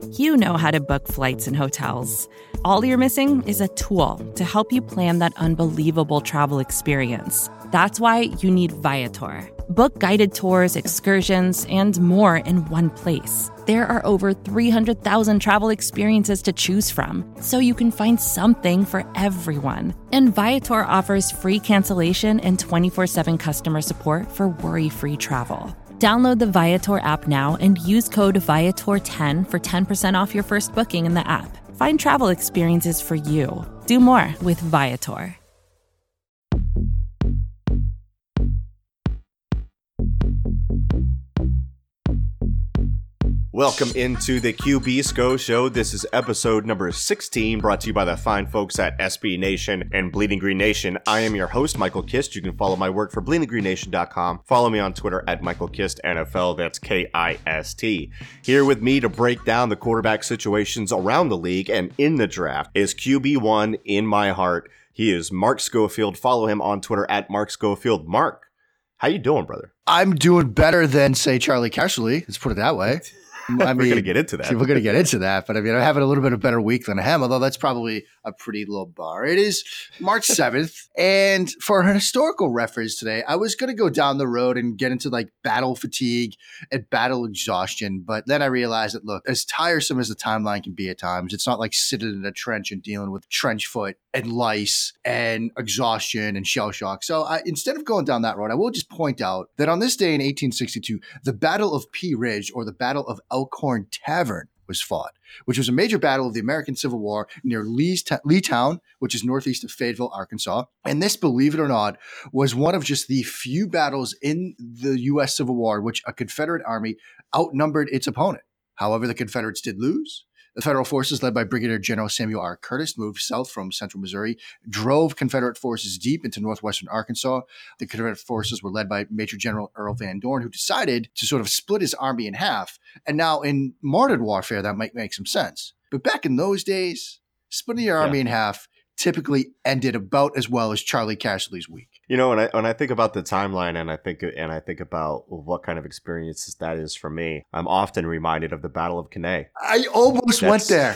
You know how to book flights and hotels. All you're missing is a tool to help you plan that unbelievable travel experience. That's why you need Viator. Book guided tours, excursions, and more in one place. There are over 300,000 travel experiences to choose from, so you can find something for everyone. And Viator offers free cancellation and 24/7 customer support for worry-free travel. Download the Viator app now and use code Viator10 for 10% off your first booking in the app. Find travel experiences for you. Do more with Viator. Welcome into the QB SCO Show. This is episode number 16, brought to you by the fine folks at SB Nation and Bleeding Green Nation. I am your host, Michael Kist. You can follow my work for bleedinggreennation.com. Follow me on Twitter at Michael Kist NFL. That's K-I-S-T. Here with me to break down the quarterback situations around the league and in the draft is QB1 in my heart. He is Mark Schofield. Follow him on Twitter at Mark Schofield. Mark, how you doing, brother? I'm doing better than, say, Charlie Casserly. Let's put it that way. We're going to get into that. We're going to get into that. But I mean, I'm having a little bit of a better week than him, although that's probably a pretty low bar. It is March 7th. And for an historical reference today, I was going to go down the road and get into like battle fatigue and battle exhaustion. But then I realized that, look, as tiresome as the timeline can be at times, it's not like sitting in a trench and dealing with trench foot and lice and exhaustion and shell shock. So instead of going down that road, I will just point out that on this day in 1862, the Battle of Pea Ridge, or the Battle of Elkhorn Tavern, was fought, which was a major battle of the American Civil War near Leetown, which is northeast of Fayetteville, Arkansas. And this, believe it or not, was one of just the few battles in the U.S. Civil War which a Confederate army outnumbered its opponent. However, the Confederates did lose. The federal forces, led by Brigadier General Samuel R. Curtis, moved south from central Missouri, drove Confederate forces deep into northwestern Arkansas. The Confederate forces were led by Major General Earl Van Dorn, who decided to sort of split his army in half. And now in modern warfare, that might make some sense. But back in those days, splitting your army in half typically ended about as well as Charlie Casserly's week. You know, when I think about the timeline and I think about what kind of experiences that is for me, I'm often reminded of the Battle of Cannae. I almost went there.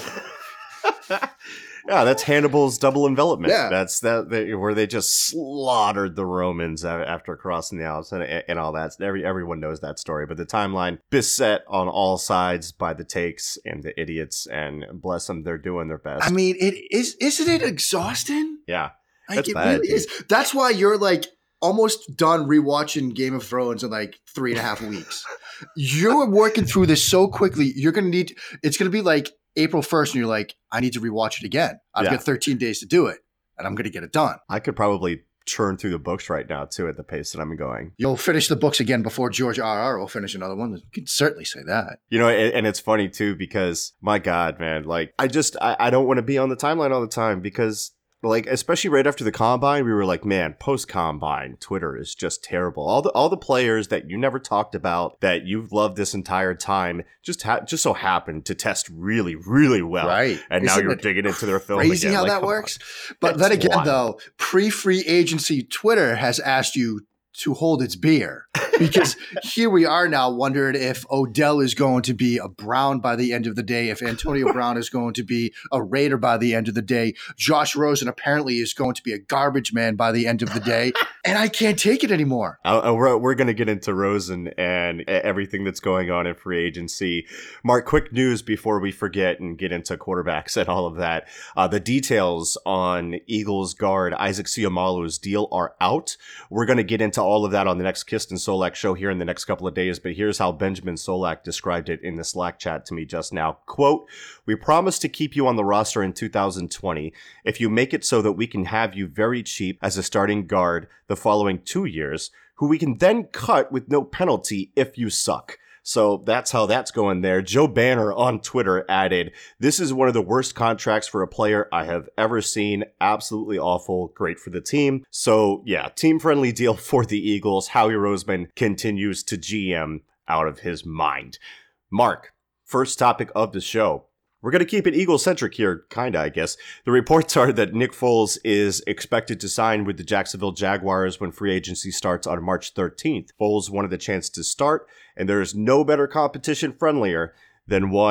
Yeah, that's Hannibal's double envelopment. Yeah. That's where they just slaughtered the Romans after crossing the Alps and all that. Everyone knows that story. But the timeline beset on all sides by the takes and the idiots, and bless them, they're doing their best. I mean, isn't it exhausting? Yeah. Like, it bad, really is. That's why you're like almost done rewatching Game of Thrones in like 3.5 weeks. You're working through this so quickly. It's going to be like April 1st and you're like, I need to rewatch it again. I've got 13 days to do it and I'm going to get it done. I could probably churn through the books right now too at the pace that I'm going. You'll finish the books again before George R.R. will finish another one. You can certainly say that. You know, and it's funny too, because my God, man, like I don't want to be on the timeline all the time, because like, especially right after the combine, we were like, man, post-combine, Twitter is just terrible. All the players that you never talked about, that you've loved this entire time, just so happened to test really, really well. Right. And now you're digging into their film crazy again. How like, that works? But then again, wild. though, pre-free agency Twitter has asked you to hold its beer, because here we are now wondering if Odell is going to be a Brown by the end of the day, if Antonio Brown is going to be a Raider by the end of the day. Josh Rosen apparently is going to be a garbage man by the end of the day, and I can't take it anymore. We're going to get into Rosen and everything that's going on in free agency. Mark, quick news before we forget and get into quarterbacks and all of that. The details on Eagles guard Isaac Seumalo's deal are out. We're going to get into all of that on the next Kist and Solak show here in the next couple of days, but here's how Benjamin Solak described it in the Slack chat to me just now. Quote, "We promise to keep you on the roster in 2020 if you make it so that we can have you very cheap as a starting guard the following 2 years, who we can then cut with no penalty if you suck." So that's how that's going there. Joe Banner on Twitter added, "This is one of the worst contracts for a player I have ever seen. Absolutely awful. Great for the team." So yeah, team-friendly deal for the Eagles. Howie Roseman continues to GM out of his mind. Mark, first topic of the show. We're going to keep it Eagle-centric here, kinda, I guess. The reports are that Nick Foles is expected to sign with the Jacksonville Jaguars when free agency starts on March 13th. Foles wanted the chance to start, and there is no better competition friendlier than one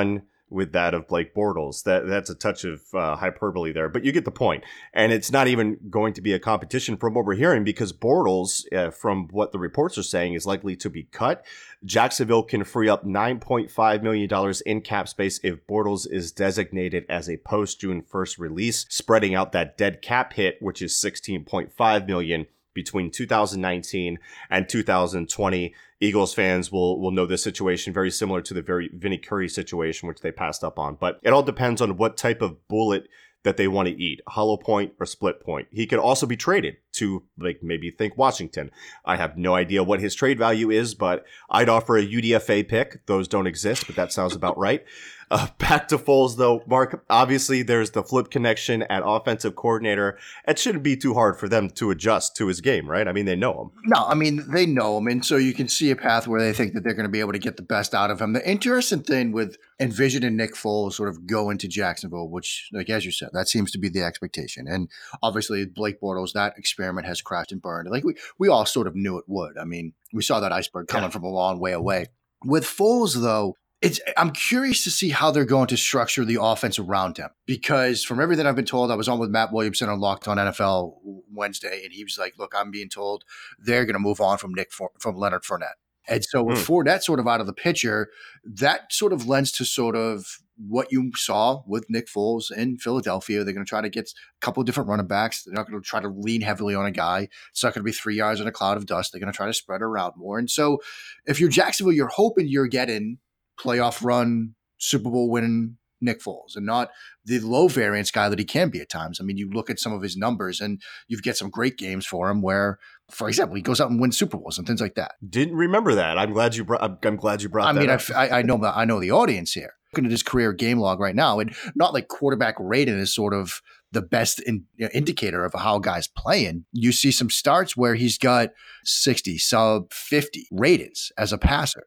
with that of Blake Bortles. That's a touch of hyperbole there, but you get the point. And it's not even going to be a competition from what we're hearing, because Bortles, from what the reports are saying, is likely to be cut. Jacksonville can free up $9.5 million in cap space if Bortles is designated as a post-June 1st release, spreading out that dead cap hit, which is $16.5 million between 2019 and 2020. Eagles fans will know this situation very similar to the Vinny Curry situation, which they passed up on. But it all depends on what type of bullet that they want to eat, hollow point or split point. He could also be traded to, like, maybe think Washington. I have no idea what his trade value is, but I'd offer a UDFA pick. Those don't exist, but that sounds about right. Back to Foles, though, Mark, obviously there's the flip connection at offensive coordinator. It shouldn't be too hard for them to adjust to his game, right? I mean, they know him. No, I mean, they know him. And so you can see a path where they think that they're going to be able to get the best out of him. The interesting thing with envisioning Nick Foles sort of go into Jacksonville, which, like, as you said, that seems to be the expectation. And obviously Blake Bortles, that experiment has crashed and burned. Like we all sort of knew it would. I mean, we saw that iceberg coming from a long way away. With Foles, though, I'm curious to see how they're going to structure the offense around him, because from everything I've been told, I was on with Matt Williamson on Locked On NFL Wednesday, and he was like, look, I'm being told they're going to move on from Leonard Fournette. And so with Fournette sort of out of the picture, that sort of lends to sort of what you saw with Nick Foles in Philadelphia. They're going to try to get a couple of different running backs. They're not going to try to lean heavily on a guy. It's not going to be 3 yards in a cloud of dust. They're going to try to spread around more. And so if you're Jacksonville, you're hoping you're getting playoff run, Super Bowl winning Nick Foles, and not the low variance guy that he can be at times. I mean, you look at some of his numbers and you get some great games for him where, for example, he goes out and wins Super Bowls and things like that. Didn't remember that. I'm glad you brought that up. I know the audience here. Looking at his career game log right now, and not like quarterback rating is sort of the best indicator of how a guy's playing. You see some starts where he's got 60, sub 50 ratings as a passer.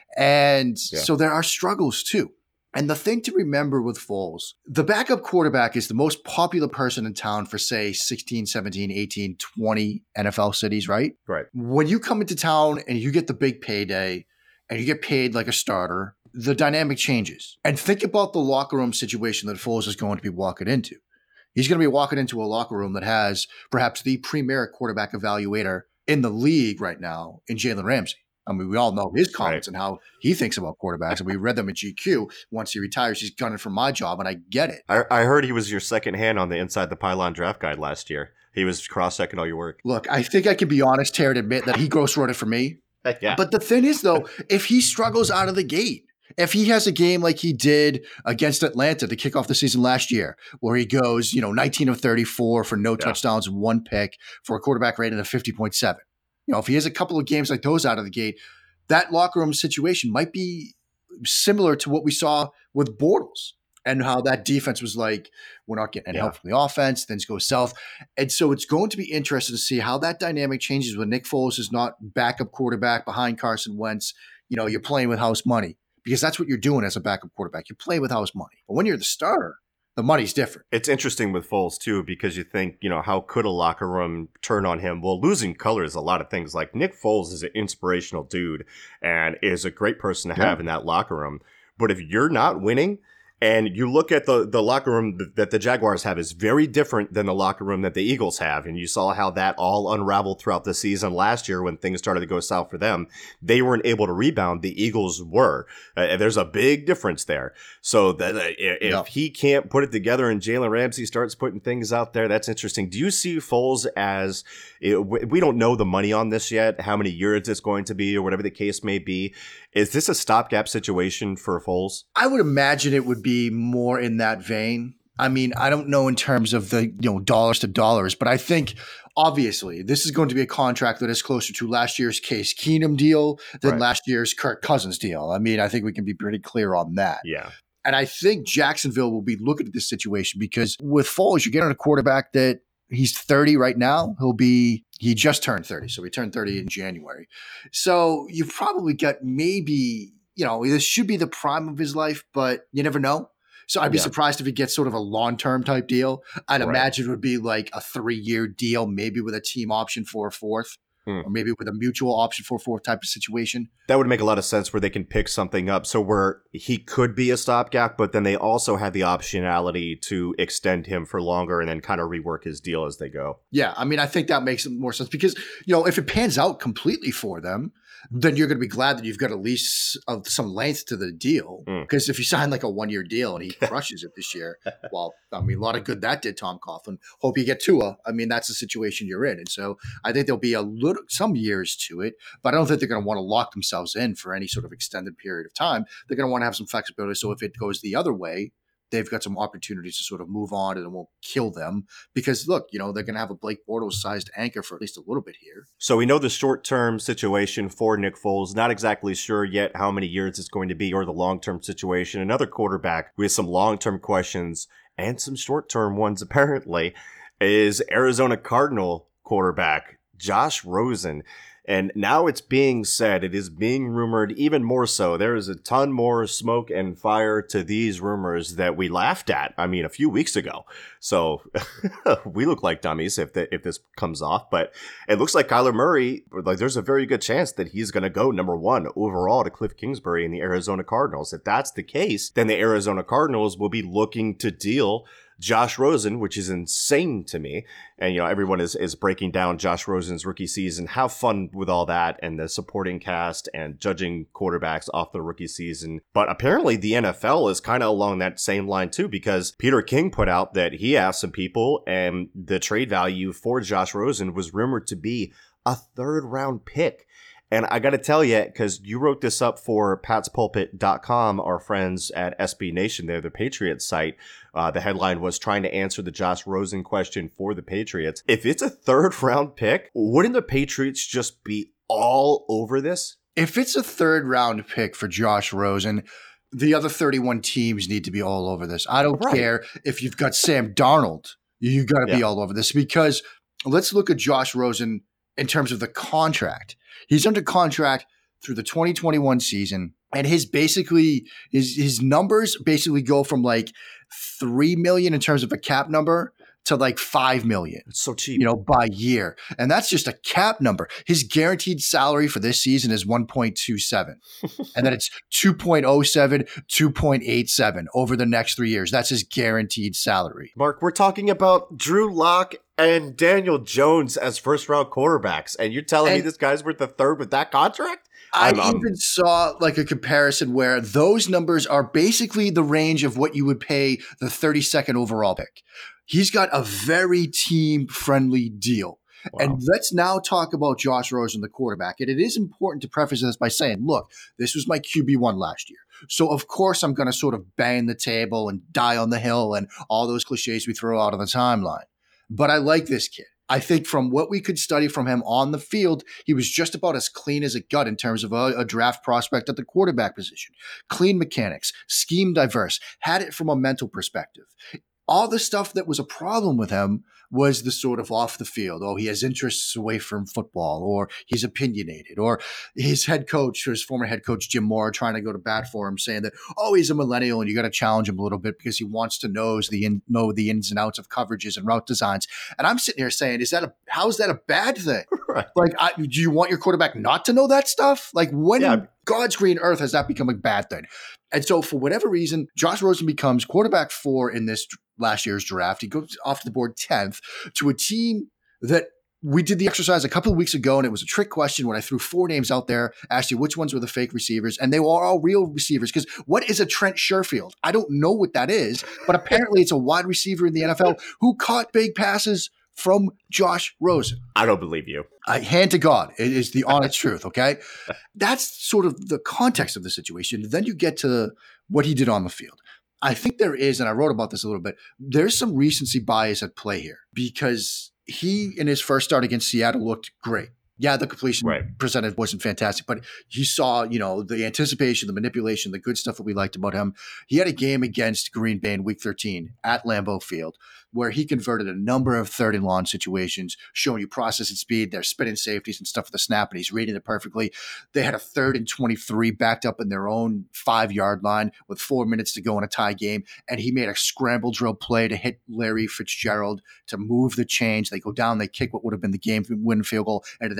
And so there are struggles too. And the thing to remember with Foles, the backup quarterback is the most popular person in town for, say, 16, 17, 18, 20 NFL cities, right? Right. When you come into town and you get the big payday and you get paid like a starter, the dynamic changes. And think about the locker room situation that Foles is going to be walking into. He's going to be walking into a locker room that has perhaps the premier quarterback evaluator in the league right now in Jalen Ramsey. I mean, we all know his comments and how he thinks about quarterbacks, and we read them at GQ. Once he retires, he's gunning for my job, and I get it. I heard he was your second hand on the Inside the Pylon draft guide last year. He was cross-checking all your work. Look, I think I can be honest here and admit that he gross wrote it for me. Yeah. But the thing is, though, if he struggles out of the gate, if he has a game like he did against Atlanta to kick off the season last year, where he goes, 19 of 34 for no touchdowns and one pick for a quarterback rating of 50.7. If he has a couple of games like those out of the gate, that locker room situation might be similar to what we saw with Bortles and how that defense was like, we're not getting any help from the offense, things go south. And so it's going to be interesting to see how that dynamic changes when Nick Foles is not backup quarterback behind Carson Wentz. You're playing with house money, because that's what you're doing as a backup quarterback. You play with house money. But when you're the starter, the money's different. It's interesting with Foles, too, because you think, how could a locker room turn on him? Well, losing color is a lot of things. Like, Nick Foles is an inspirational dude and is a great person to have in that locker room. But if you're not winning, and you look at the locker room that the Jaguars have is very different than the locker room that the Eagles have. And you saw how that all unraveled throughout the season last year when things started to go south for them. They weren't able to rebound. The Eagles were. There's a big difference there. So that if he can't put it together and Jalen Ramsey starts putting things out there, that's interesting. Do you see Foles as, we don't know the money on this yet, how many years it's going to be or whatever the case may be. Is this a stopgap situation for Foles? I would imagine it would be more in that vein. I mean, I don't know in terms of the dollars to dollars, but I think obviously this is going to be a contract that is closer to last year's Case Keenum deal than last year's Kirk Cousins deal. I mean, I think we can be pretty clear on that. Yeah. And I think Jacksonville will be looking at this situation because with Foles, you're getting a quarterback that he's 30 right now. He just turned 30. So he turned 30 in January. So you've probably got maybe, this should be the prime of his life, but you never know. So I'd be surprised if he gets sort of a long-term type deal. I'd imagine it would be like a 3-year deal, maybe with a team option for a fourth. Hmm. or maybe with a mutual option for fourth type of situation. That would make a lot of sense where they can pick something up. So where he could be a stopgap, but then they also have the optionality to extend him for longer and then kind of rework his deal as they go. Yeah, I mean, I think that makes more sense because, if it pans out completely for them, then you're going to be glad that you've got at least of some length to the deal. Because if you sign like a 1-year deal and he crushes it this year, well, I mean, a lot of good that did Tom Coughlin. Hope you get Tua. I mean, that's the situation you're in. And so I think there'll be some years to it, but I don't think they're going to want to lock themselves in for any sort of extended period of time. They're going to want to have some flexibility. So if it goes the other way, they've got some opportunities to sort of move on and it won't kill them because look, they're going to have a Blake Bortles sized anchor for at least a little bit here. So we know the short-term situation for Nick Foles, not exactly sure yet how many years it's going to be or the long-term situation. Another quarterback with some long-term questions and some short-term ones apparently is Arizona Cardinal quarterback Josh Rosen. And now it's being said, it is being rumored even more so. There is a ton more smoke and fire to these rumors that we laughed at, a few weeks ago. So we look like dummies if this comes off. But it looks like Kyler Murray, there's a very good chance that he's going to go number 1 overall to Cliff Kingsbury in the Arizona Cardinals. If that's the case, then the Arizona Cardinals will be looking to deal Josh Rosen, which is insane to me. And, everyone is breaking down Josh Rosen's rookie season. Have fun with all that and the supporting cast and judging quarterbacks off the rookie season. But apparently the NFL is kind of along that same line too, because Peter King put out that he asked some people and the trade value for Josh Rosen was rumored to be a 3rd-round pick. And I got to tell you, because you wrote this up for patspulpit.com, our friends at SB Nation, they're the Patriots site. The headline was trying to answer the Josh Rosen question for the Patriots. If it's a 3rd-round pick, wouldn't the Patriots just be all over this? If it's a 3rd-round pick for Josh Rosen, the other 31 teams need to be all over this. I don't care if you've got Sam Darnold. You got to be all over this because let's look at Josh Rosen in terms of the contract. He's under contract through the 2021 season, and his numbers basically go from like $3 million in terms of a cap number to like $5 million. It's so cheap, by year, and that's just a cap number. His guaranteed salary for this season is 1.27, and then it's 2.07, 2.87 over the next 3 years. That's his guaranteed salary. Mark, we're talking about Drew Lock and Daniel Jones as first-round quarterbacks, and you're telling me this guy's worth a 3rd with that contract? I even saw like a comparison where those numbers are basically the range of what you would pay the 32nd overall pick. He's got a very team-friendly deal. Wow. And let's now talk about Josh Rosen, the quarterback. And it is important to preface this by saying, look, this was my QB1 last year. So, of course, I'm going to sort of bang the table and die on the hill and all those cliches we throw out on the timeline. But I like this kid. I think from what we could study from him on the field, he was just about as clean as it got in terms of a draft prospect at the quarterback position. Clean mechanics, scheme diverse, had it from a mental perspective. All the stuff that was a problem with him was the sort of off the field. Oh, he has interests away from football, or he's opinionated, or his head coach, or his former head coach, Jim Moore, trying to go to bat for him, saying that, oh, he's a millennial and you got to challenge him a little bit because he wants to know the ins and outs of coverages and route designs. And I'm sitting here saying, how's that a bad thing? Right. Like, do you want your quarterback not to know that stuff? Like, when in God's green earth has that become a bad thing? And so for whatever reason, Josh Rosen becomes quarterback 4 in this last year's draft. He goes off the board 10th to a team that we did the exercise a couple of weeks ago, and it was a trick question when I threw 4 names out there, asked you which ones were the fake receivers, and they were all real receivers. Because what is a Trent Sherfield? I don't know what that is, but apparently it's a wide receiver in the NFL who caught big passes from Josh Rosen. I don't believe you. Hand to God. It is the honest truth, okay? That's sort of the context of the situation. Then you get to what he did on the field. I think there is, and I wrote about this a little bit, there's some recency bias at play here because he, in his first start against Seattle, looked great. Yeah, the completion percentage wasn't fantastic, but you saw, the anticipation, the manipulation, the good stuff that we liked about him. He had a game against Green Bay in Week 13 at Lambeau Field where he converted a number of 3rd and long situations, showing you processing speed. They're spinning safeties and stuff for the snap, and he's reading it perfectly. They had a 3rd and 23 backed up in their own 5-yard line with 4 minutes to go in a tie game, and he made a scramble drill play to hit Larry Fitzgerald to move the chains. They go down, they kick what would have been the game-winning field goal, and then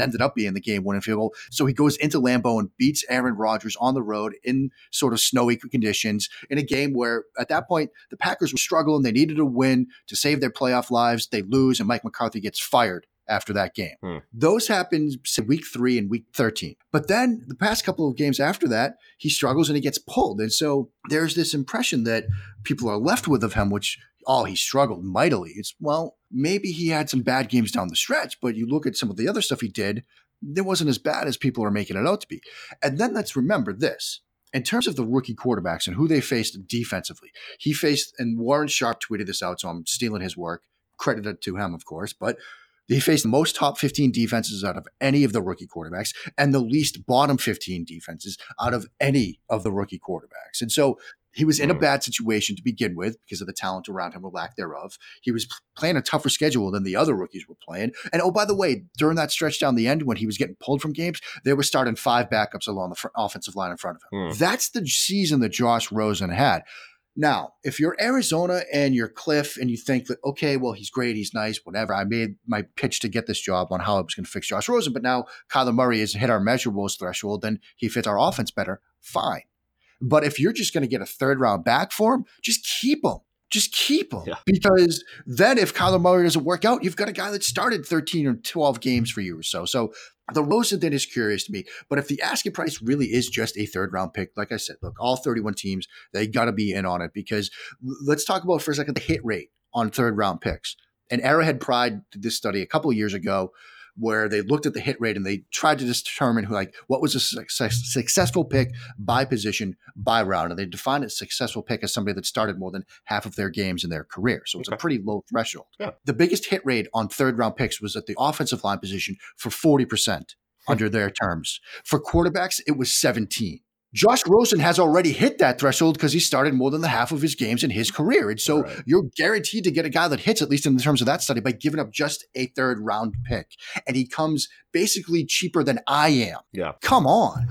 ended up being the game-winning field goal. So he goes into Lambeau and beats Aaron Rodgers on the road in sort of snowy conditions in a game where at that point the Packers were struggling. They needed a win to save their playoff lives. They lose, and Mike McCarthy gets fired after that game. Those happened week 3 and week 13. But then the past couple of games after that, he struggles and he gets pulled. And so there's this impression that people are left with of him, which, he struggled mightily. It's, well, maybe he had some bad games down the stretch, but you look at some of the other stuff he did, it wasn't as bad as people are making it out to be. And then let's remember this. In terms of the rookie quarterbacks and who they faced defensively, he faced, and Warren Sharp tweeted this out, so I'm stealing his work, credited to him, of course, but he faced the most top 15 defenses out of any of the rookie quarterbacks and the least bottom 15 defenses out of any of the rookie quarterbacks. And so he was in a bad situation to begin with because of the talent around him or lack thereof. He was playing a tougher schedule than the other rookies were playing. And by the way, during that stretch down the end when he was getting pulled from games, they were starting 5 backups along the offensive line in front of him. That's the season that Josh Rosen had. Now, if you're Arizona and you're Cliff and you think that, okay, well, he's great, he's nice, whatever. I made my pitch to get this job on how I was going to fix Josh Rosen, but now Kyler Murray has hit our measurables threshold and he fits our offense better, fine. But if you're just going to get a 3rd round back for him, just keep him. Just keep him. Yeah. Because then if Kyler Murray doesn't work out, you've got a guy that started 13 or 12 games for you or so. So the Rosen thing is curious to me. But if the asking price really is just a 3rd round pick, like I said, look, all 31 teams, they got to be in on it because let's talk about for a second the hit rate on 3rd round picks. And Arrowhead Pride did this study a couple of years ago where they looked at the hit rate and they tried to determine what was a successful pick by position, by round. And they defined a successful pick as somebody that started more than half of their games in their career. So it's a pretty low threshold. Yeah. The biggest hit rate on 3rd round picks was at the offensive line position for 40% under their terms. For quarterbacks, it was 17. Josh Rosen has already hit that threshold because he started more than the half of his games in his career. And so you're guaranteed to get a guy that hits, at least in terms of that study, by giving up just a 3rd round pick. And he comes basically cheaper than I am. Yeah. Come on.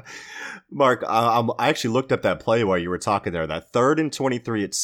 Mark, I actually looked up that play while you were talking there. That 3rd and 23 at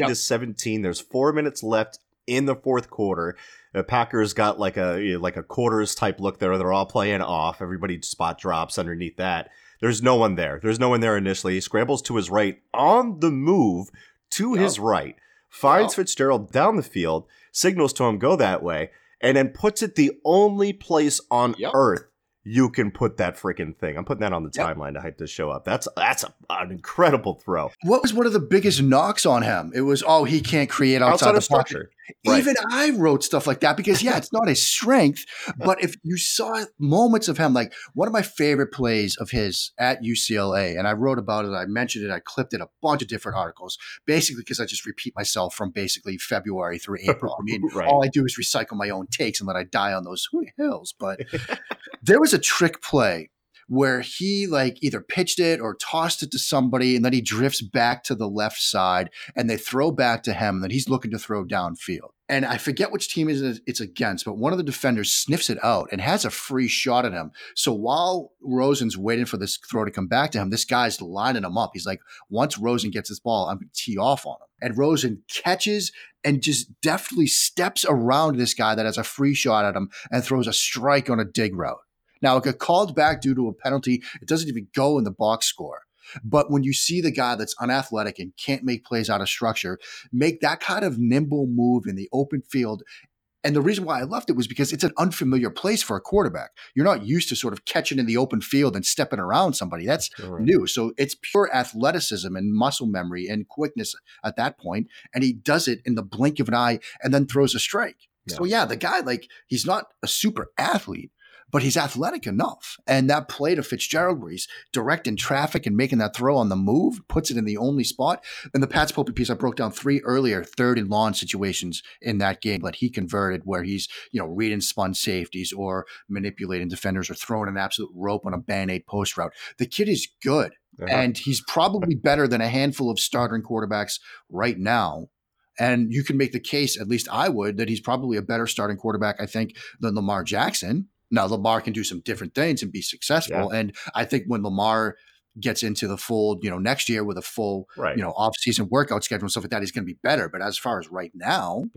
17-17. There's 4 minutes left in the 4th quarter. The Packers got like a quarters type look there. They're all playing off. Everybody spot drops underneath that. There's no one there. There's no one there initially. He scrambles to his right on the move to his right, finds Fitzgerald down the field, signals to him, go that way, and then puts it the only place on earth you can put that freaking thing. I'm putting that on the timeline to hype this show up. That's an incredible throw. What was one of the biggest knocks on him? It was, he can't create outside the structure. Right. Even I wrote stuff like that because, it's not his strength. But if you saw moments of him, like one of my favorite plays of his at UCLA, and I wrote about it, I mentioned it, I clipped it, a bunch of different articles, basically because I just repeat myself from basically February through April. I mean, all I do is recycle my own takes and then I die on those hills. But there was a trick play where he either pitched it or tossed it to somebody and then he drifts back to the left side and they throw back to him and then he's looking to throw downfield. And I forget which team it's against, but one of the defenders sniffs it out and has a free shot at him. So while Rosen's waiting for this throw to come back to him, this guy's lining him up. He's like, once Rosen gets this ball, I'm going to tee off on him. And Rosen catches and just deftly steps around this guy that has a free shot at him and throws a strike on a dig route. Now, it got called back due to a penalty. It doesn't even go in the box score. But when you see the guy that's unathletic and can't make plays out of structure, make that kind of nimble move in the open field. And the reason why I loved it was because it's an unfamiliar place for a quarterback. You're not used to sort of catching in the open field and stepping around somebody. That's new. So it's pure athleticism and muscle memory and quickness at that point. And he does it in the blink of an eye and then throws a strike. Yeah. So the guy, he's not a super athlete, but he's athletic enough. And that play to Fitzgerald where he's directing traffic and making that throw on the move, puts it in the only spot. And the Pat's Popey piece, I broke down 3 earlier 3rd and long situations in that game that he converted where he's, reading spun safeties or manipulating defenders or throwing an absolute rope on a Band-Aid post route. The kid is good. And he's probably better than a handful of starting quarterbacks right now. And you can make the case, at least I would, that he's probably a better starting quarterback, I think, than Lamar Jackson. Now, Lamar can do some different things and be successful. Yeah. And I think when Lamar gets into the fold, next year with a full, off-season workout schedule and stuff like that, he's going to be better. But as far as right now,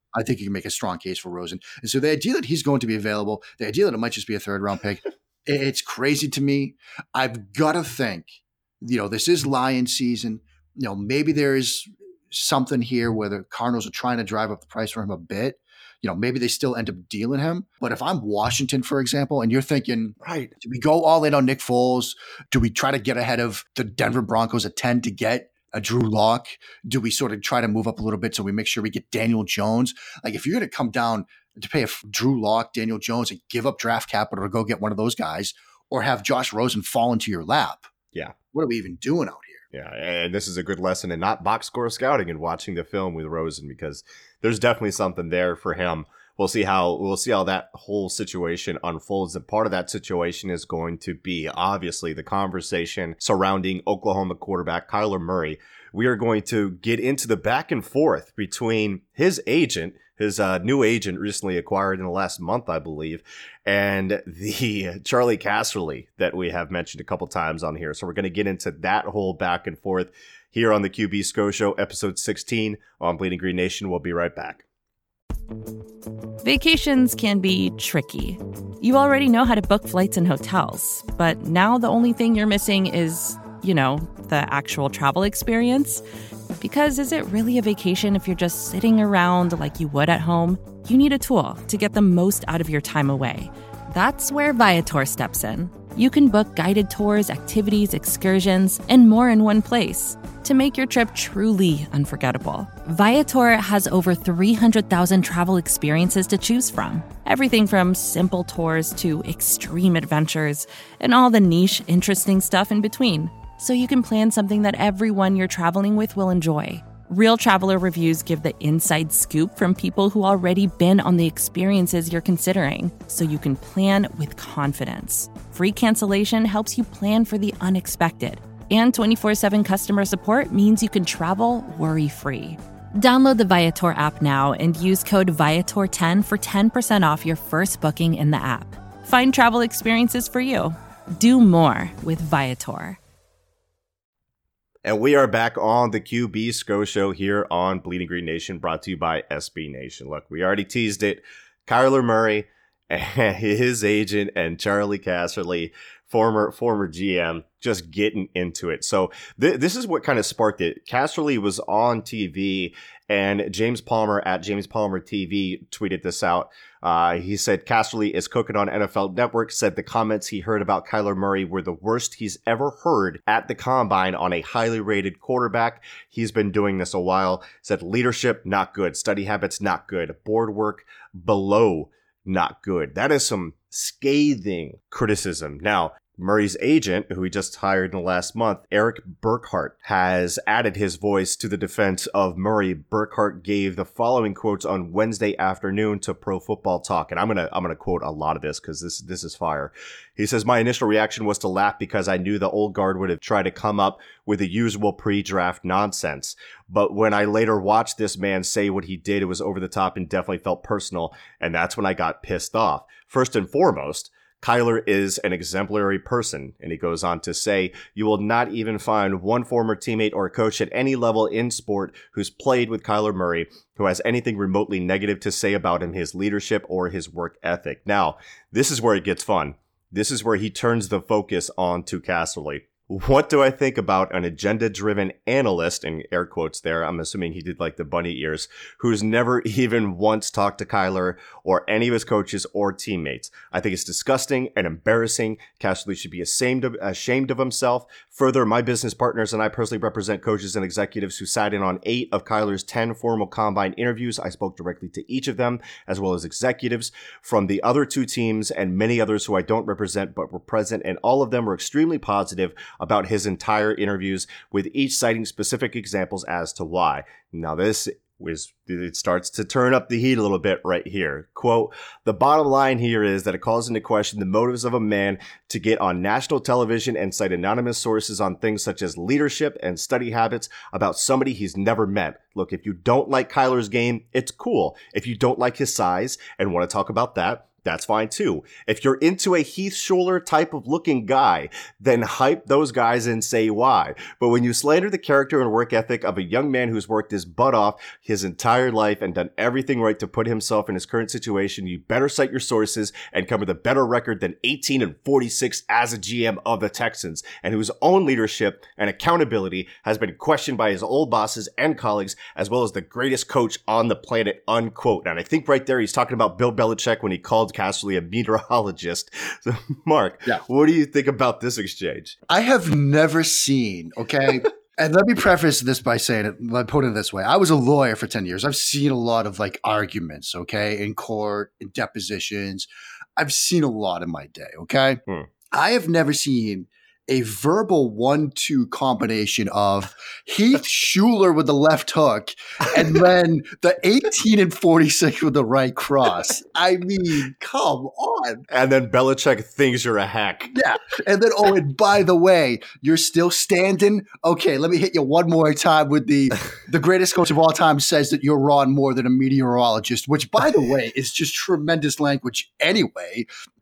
I think you can make a strong case for Rosen. And so the idea that he's going to be available, the idea that it might just be a third-round pick, it's crazy to me. I've got to think, this is Lion season. Maybe there is something here where the Cardinals are trying to drive up the price for him a bit. Maybe they still end up dealing him. But if I'm Washington, for example, and you're thinking, right, do we go all in on Nick Foles? Do we try to get ahead of the Denver Broncos at 10 to get a Drew Lock? Do we sort of try to move up a little bit so we make sure we get Daniel Jones? Like, if you're going to come down to pay a Drew Lock, Daniel Jones, and give up draft capital to go get one of those guys, or have Josh Rosen fall into your lap, yeah, what are we even doing out here? Yeah, and this is a good lesson in not box score scouting and watching the film with Rosen, because there's definitely something there for him. We'll see how that whole situation unfolds. And part of that situation is going to be obviously the conversation surrounding Oklahoma quarterback Kyler Murray. We are going to get into the back and forth between his agent, his new agent recently acquired in the last month, I believe, and the Charlie Casserly that we have mentioned a couple times on here. So we're going to get into that whole back and forth here on the QB SCO Show, episode 16 on Bleeding Green Nation. We'll be right back. Vacations can be tricky. You already know how to book flights and hotels, but now the only thing you're missing is, the actual travel experience. Because is it really a vacation if you're just sitting around like you would at home? You need a tool to get the most out of your time away. That's where Viator steps in. You can book guided tours, activities, excursions, and more in one place to make your trip truly unforgettable. Viator has over 300,000 travel experiences to choose from. Everything from simple tours to extreme adventures and all the niche, interesting stuff in between. So you can plan something that everyone you're traveling with will enjoy. Real traveler reviews give the inside scoop from people who already been on the experiences you're considering, so you can plan with confidence. Free cancellation helps you plan for the unexpected. And 24/7 customer support means you can travel worry-free. Download the Viator app now and use code Viator10 for 10% off your first booking in the app. Find travel experiences for you. Do more with Viator. And we are back on the QB SCO Show here on Bleeding Green Nation, brought to you by SB Nation. Look, we already teased it. Kyler Murray and his agent and Charlie Casserly, former GM, just getting into it. So this is what kind of sparked it. Casserly was on TV, and James Palmer at James Palmer TV tweeted this out. He said Casserly is cooking on NFL Network, said the comments he heard about Kyler Murray were the worst he's ever heard at the combine on a highly rated quarterback. He's been doing this a while. Said leadership, not good. Study habits, not good. Board work, below not good. That is some scathing criticism. Now, Murray's agent, who he just hired in the last month, Eric Burkhart, has added his voice to the defense of Murray. Burkhart gave the following quotes on Wednesday afternoon to Pro Football Talk, and I'm gonna quote a lot of this because this is fire. He says, "My initial reaction was to laugh because I knew the old guard would have tried to come up with the usual pre-draft nonsense. But when I later watched this man say what he did, it was over the top and definitely felt personal, and that's when I got pissed off. First and foremost, Kyler is an exemplary person," and he goes on to say, "You will not even find one former teammate or coach at any level in sport who's played with Kyler Murray who has anything remotely negative to say about him, his leadership, or his work ethic." Now, this is where it gets fun. This is where he turns the focus on to Casserly. What do I think about an agenda-driven analyst, in air quotes there, I'm assuming he did like the bunny ears, who's never even once talked to Kyler or any of his coaches or teammates? I think it's disgusting and embarrassing. Casserly should be ashamed of himself. Further, my business partners and I personally represent coaches and executives who sat in on 8 of Kyler's 10 formal combine interviews. I spoke directly to each of them, as well as executives from the other 2 teams and many others who I don't represent but were present, and all of them were extremely positive about his entire interviews, with each citing specific examples as to why. Now it starts to turn up the heat a little bit right here. Quote, "The bottom line here is that it calls into question the motives of a man to get on national television and cite anonymous sources on things such as leadership and study habits about somebody he's never met. Look, if you don't like Kyler's game, it's cool. If you don't like his size and want to talk about that, that's fine too. If you're into a Heath Schuler type of looking guy, then hype those guys and say why. But when you slander the character and work ethic of a young man who's worked his butt off his entire life and done everything right to put himself in his current situation, you better cite your sources and come with a better record than 18-46 as a GM of the Texans, and whose own leadership and accountability has been questioned by his old bosses and colleagues, as well as the greatest coach on the planet, unquote. And I think right there he's talking about Bill Belichick when he called Casserly a meteorologist. So, Mark, what do you think about this exchange? I have never seen, okay? And let me preface this by saying it, by putting it this way. I was a lawyer for 10 years. I've seen a lot of like arguments, okay, in court, in depositions. I've seen a lot in my day, okay? I have never seen a verbal 1-2 combination of Heath Schuler with the left hook and then the 18-46 with the right cross. I mean, come on. And then Belichick thinks you're a hack. Yeah. And then, oh, and by the way, you're still standing? Okay, let me hit you one more time with the greatest coach of all time says that you're wrong more than a meteorologist, which, by the way, is just tremendous language anyway.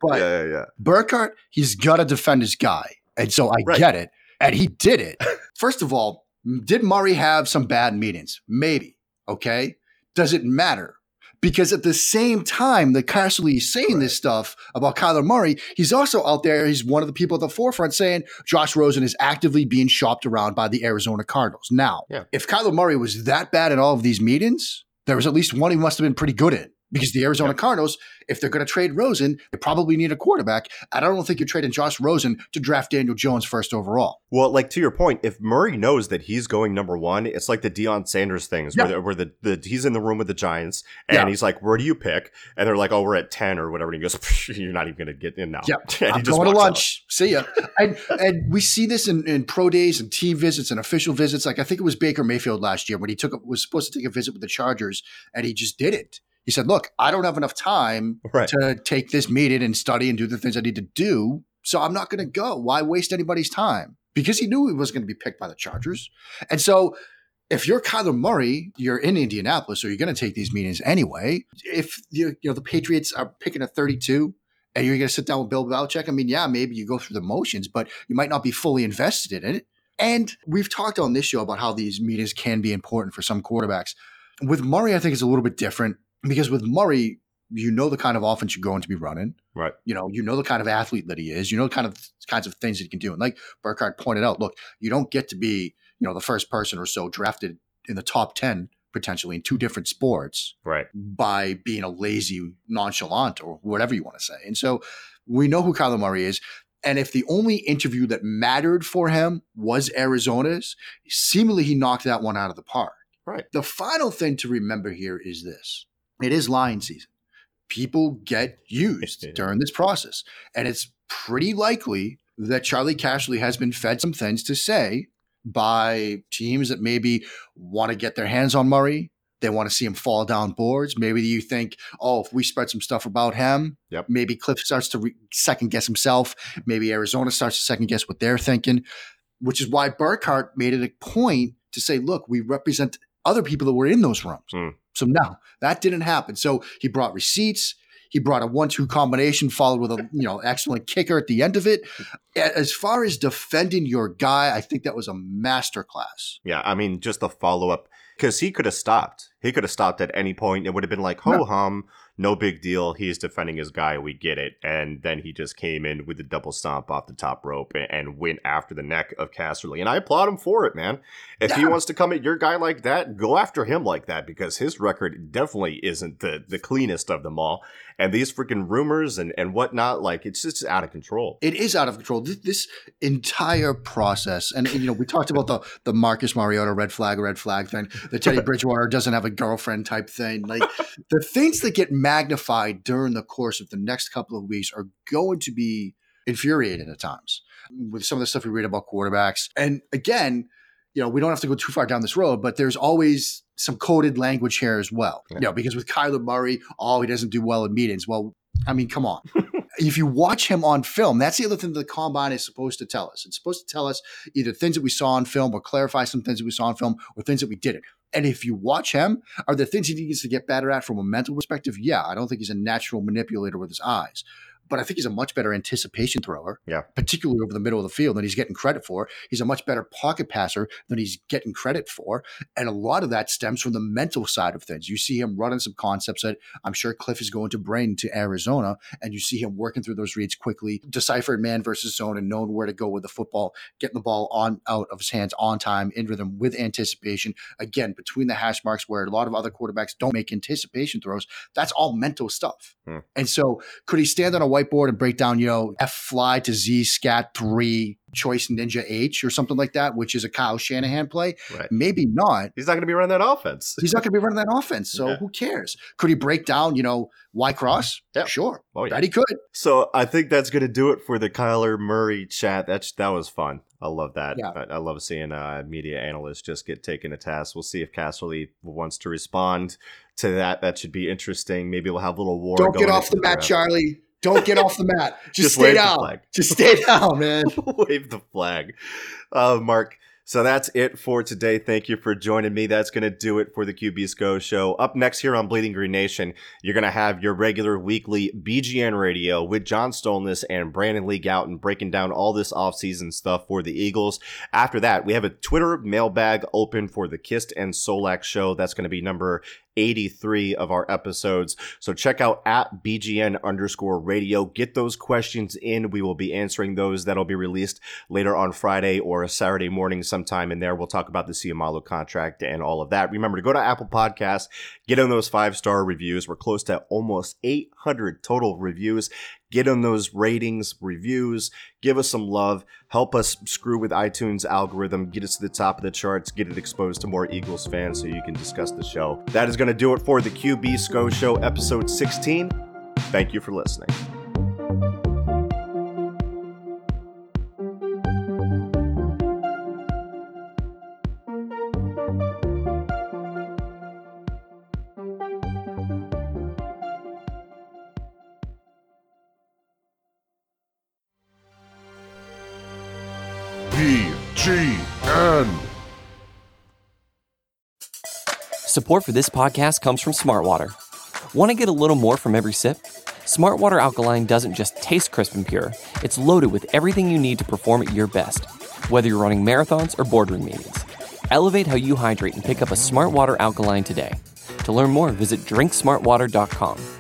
But Burkhardt, he's got to defend his guy. And so I get it. And he did it. First of all, did Murray have some bad meetings? Maybe. Okay. Does it matter? Because at the same time that Casserly is saying this stuff about Kyler Murray, he's also out there. He's one of the people at the forefront saying Josh Rosen is actively being shopped around by the Arizona Cardinals. Now, if Kyler Murray was that bad in all of these meetings, there was at least one he must have been pretty good in. Because the Arizona Cardinals, if they're going to trade Rosen, they probably need a quarterback. And I don't think you're trading Josh Rosen to draft Daniel Jones first overall. Well, like to your point, if Murray knows that he's going number one, it's like the Deion Sanders things where he's in the room with the Giants and he's like, where do you pick? And they're like, oh, we're at 10 or whatever. And he goes, you're not even going to get in now. Yeah, and I'm going to lunch. Out. See ya. and we see this in pro days and team visits and official visits. Like I think it was Baker Mayfield last year when he was supposed to take a visit with the Chargers and he just didn't. He said, look, I don't have enough time to take this meeting and study and do the things I need to do. So I'm not going to go. Why waste anybody's time? Because he knew he was going to be picked by the Chargers. And so if you're Kyler Murray, you're in Indianapolis, so you're going to take these meetings anyway. If the Patriots are picking at 32 and you're going to sit down with Bill Belichick, I mean, yeah, maybe you go through the motions, but you might not be fully invested in it. And we've talked on this show about how these meetings can be important for some quarterbacks. With Murray, I think it's a little bit different. Because with Murray, you know the kind of offense you're going to be running. Right. You know the kind of athlete that he is. You know kinds of things that he can do. And like Burkhardt pointed out, look, you don't get to be, the first person or so drafted in the top 10 potentially in two different sports by being a lazy nonchalant or whatever you want to say. And so we know who Kyler Murray is. And if the only interview that mattered for him was Arizona's, seemingly he knocked that one out of the park. Right. The final thing to remember here is this. It is lion season. People get used during this process. And it's pretty likely that Charlie Casserly has been fed some things to say by teams that maybe want to get their hands on Murray. They want to see him fall down boards. Maybe you think, oh, if we spread some stuff about him, maybe Cliff starts to second guess himself. Maybe Arizona starts to second guess what they're thinking, which is why Burkhardt made it a point to say, look, we represent other people that were in those rooms. So no, that didn't happen. So he brought receipts. He brought a 1-2 combination followed with a excellent kicker at the end of it. As far as defending your guy, I think that was a masterclass. Yeah, I mean, just the follow-up, because he could have stopped. He could have stopped at any point. It would have been like, ho-hum, no big deal. He's defending his guy. We get it. And then he just came in with the double stomp off the top rope and went after the neck of Casserly. And I applaud him for it, man. If he wants to come at your guy like that, go after him like that, because his record definitely isn't the cleanest of them all. And these freaking rumors and whatnot, like, it's just out of control. It is out of control. This entire process, and we talked about the Marcus Mariota red flag thing, the Teddy Bridgewater doesn't have a girlfriend type thing. Like, the things that get magnified during the course of the next couple of weeks are going to be infuriating at times with some of the stuff we read about quarterbacks. And again, we don't have to go too far down this road, but there's always some coded language here as well. Because with Kyler Murray, he doesn't do well in meetings. Well, I mean, come on. If you watch him on film, that's the other thing that the combine is supposed to tell us. It's supposed to tell us either things that we saw on film or clarify some things that we saw on film or things that we didn't. And if you watch him, are there things he needs to get better at from a mental perspective? Yeah, I don't think he's a natural manipulator with his eyes. But I think he's a much better anticipation thrower, particularly over the middle of the field than he's getting credit for. He's a much better pocket passer than he's getting credit for. And a lot of that stems from the mental side of things. You see him running some concepts that I'm sure Cliff is going to bring to Arizona, and you see him working through those reads quickly, deciphering man versus zone and knowing where to go with the football, getting the ball out of his hands on time, in rhythm with anticipation. Again, between the hash marks where a lot of other quarterbacks don't make anticipation throws, that's all mental stuff. And so could he stand on a whiteboard and break down, F fly to Z scat 3 choice ninja H or something like that, which is a Kyle Shanahan play? Right. Maybe not. He's not going to be running that offense. He's not going to be running that offense. So who cares? Could he break down, Y cross? Yeah. Sure. Oh, yeah. Bet he could. So I think that's going to do it for the Kyler Murray chat. That was fun. I love that. Yeah. I love seeing media analysts just get taken to task. We'll see if Casserly wants to respond to that. That should be interesting. Maybe we'll have a little war. Don't get off the mat, Charlie. Don't get off the mat. Just stay down. Just stay down, man. Wave the flag. Mark, so that's it for today. Thank you for joining me. That's going to do it for the QB's Go Show. Up next here on Bleeding Green Nation, you're going to have your regular weekly BGN radio with John Stolness and Brandon Lee Gouton breaking down all this offseason stuff for the Eagles. After that, we have a Twitter mailbag open for the Kist and Solak Show. That's going to be number 83 of our episodes. So check out at BGN_radio. Get those questions in. We will be answering those. That'll be released later on Friday or Saturday morning sometime in there. We'll talk about the Ciamalo contract and all of that. Remember to go to Apple Podcasts, get on those 5-star reviews. We're close to almost 800 total reviews. Get on those ratings, reviews, give us some love, help us screw with iTunes algorithm, get us to the top of the charts, get it exposed to more Eagles fans so you can discuss the show. That is going to do it for the QB Go Show, episode 16. Thank you for listening. BGN. Support for this podcast comes from Smartwater. Want to get a little more from every sip? Smartwater Alkaline doesn't just taste crisp and pure, it's loaded with everything you need to perform at your best, whether you're running marathons or boardroom meetings. Elevate how you hydrate and pick up a Smartwater Alkaline today. To learn more, visit drinksmartwater.com.